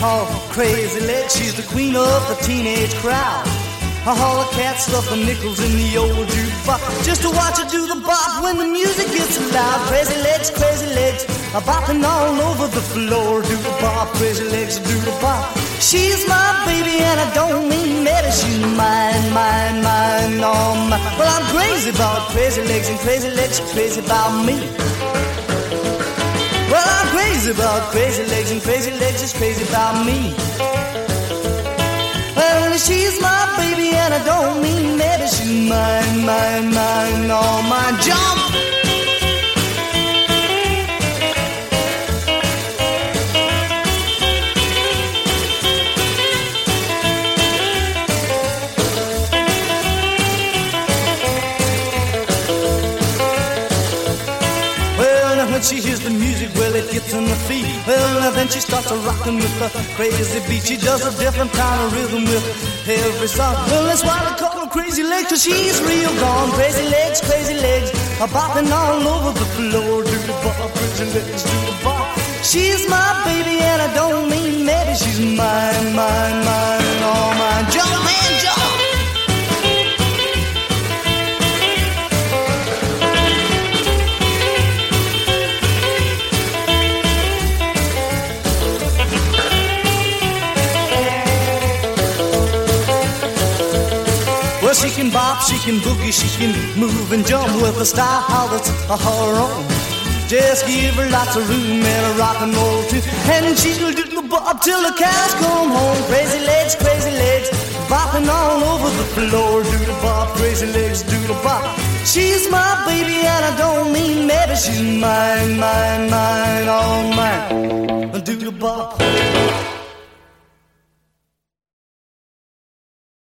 call Crazy Legs. She's the queen of the teenage crowd. All the cats stuff the nickels in the old jukebox just to watch her do the bop when the music gets loud. Crazy Legs, bopping all over the floor. Do the bop, Crazy Legs, do the bop. She's my baby and I don't mean maybe. She's mine, all mine. Well, I'm crazy about Crazy Legs and Crazy Legs are crazy about me. Well, I'm crazy about Crazy Legs and Crazy Legs is crazy about me. Well, she's my baby and I don't mean maybe. She's mine, all mine. Jump! When she hears the music, well, it gets in the feet. Well, then she starts a rockin' with the crazy beat. She does a different kind of rhythm with every song. Well, that's why they call her Crazy Legs, 'cause she's real gone. Crazy Legs, bopping all over the floor. Do the bop, Crazy Legs, do the bop. She's my baby and I don't mean maybe. She's mine, all mine. Jump, man, jump! Well, she can bop, she can boogie, she can move and jump with a style that's her own. Just give her lots of room and a rock and roll too, and she'll do the bop till the cows come home. Crazy Legs, bopping all over the floor. Do the bop, Crazy Legs, do the bop. She's my baby and I don't mean maybe. She's mine, all mine. Do the bop.